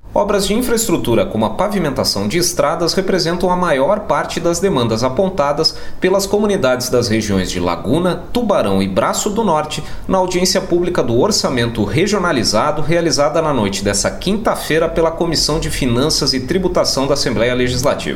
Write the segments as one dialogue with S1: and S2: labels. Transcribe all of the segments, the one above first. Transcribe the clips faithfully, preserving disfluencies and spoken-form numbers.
S1: Obras de infraestrutura como a pavimentação de estradas representam a maior parte das demandas apontadas pelas comunidades das regiões de Laguna, Tubarão e Braço do Norte na audiência pública do Orçamento Regionalizado realizada na noite desta quinta-feira pela Comissão de Finanças e Tributação da Assembleia Legislativa.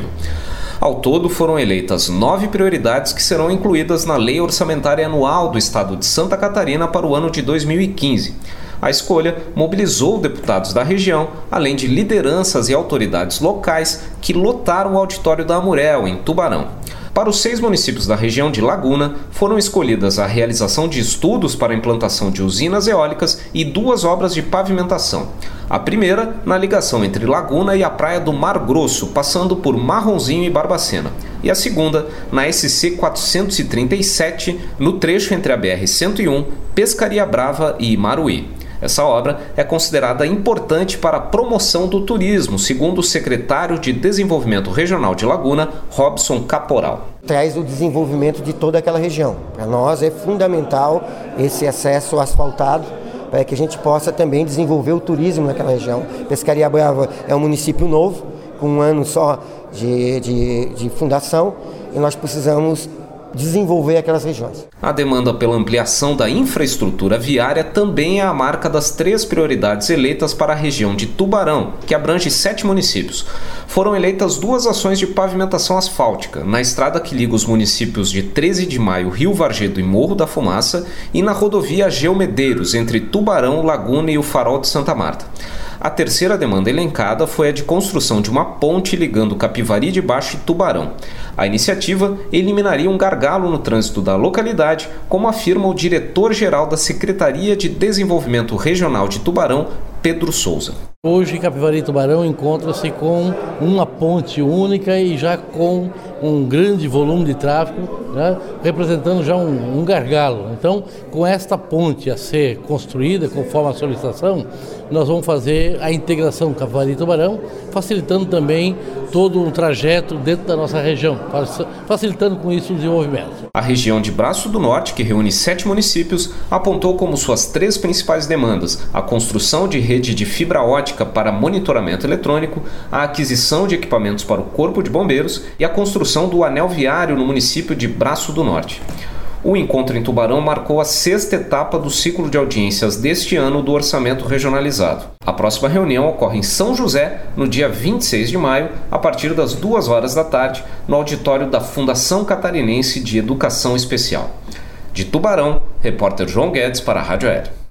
S1: Ao todo, foram eleitas nove prioridades que serão incluídas na Lei Orçamentária Anual do Estado de Santa Catarina para o ano de dois mil e quinze. A escolha mobilizou deputados da região, além de lideranças e autoridades locais que lotaram o auditório da Amurel, em Tubarão. Para os seis municípios da região de Laguna, foram escolhidas a realização de estudos para a implantação de usinas eólicas e duas obras de pavimentação. A primeira, na ligação entre Laguna e a Praia do Mar Grosso, passando por Marronzinho e Barbacena. E a segunda, na S C quatrocentos e trinta e sete, no trecho entre a B R cento e um, Pescaria Brava e Imaruí. Essa obra é considerada importante para a promoção do turismo, segundo o secretário de Desenvolvimento Regional de Laguna, Robson Caporal.
S2: Traz o desenvolvimento de toda aquela região. Para nós é fundamental esse acesso asfaltado para que a gente possa também desenvolver o turismo naquela região. Pescaria Brava é um município novo, com um ano só de, de, de fundação, e nós precisamos desenvolver aquelas regiões.
S1: A demanda pela ampliação da infraestrutura viária também é a marca das três prioridades eleitas para a região de Tubarão, que abrange sete municípios. Foram eleitas duas ações de pavimentação asfáltica, na estrada que liga os municípios de treze de maio, Rio Vargedo e Morro da Fumaça, e na rodovia Ageu Medeiros, entre Tubarão, Laguna e o Farol de Santa Marta. A terceira demanda elencada foi a de construção de uma ponte ligando Capivari de Baixo e Tubarão. A iniciativa eliminaria um gargalo no trânsito da localidade, como afirma o diretor-geral da Secretaria de Desenvolvimento Regional de Tubarão, Pedro Souza.
S3: Hoje, Capivari e Tubarão encontra-se com uma ponte única e já com um grande volume de tráfego, né, representando já um, um gargalo. Então, com esta ponte a ser construída, conforme a solicitação, nós vamos fazer a integração Capivari e Tubarão, facilitando também todo um trajeto dentro da nossa região, facilitando com isso o desenvolvimento.
S1: A região de Braço do Norte, que reúne sete municípios, apontou como suas três principais demandas a construção de rede de fibra ótica para monitoramento eletrônico, a aquisição de equipamentos para o Corpo de Bombeiros e a construção do anel viário no município de Braço do Norte. O encontro em Tubarão marcou a sexta etapa do ciclo de audiências deste ano do Orçamento Regionalizado. A próxima reunião ocorre em São José, no dia vinte e seis de maio, a partir das duas horas da tarde, no auditório da Fundação Catarinense de Educação Especial. De Tubarão, repórter João Guedes para a Rádio Aérea.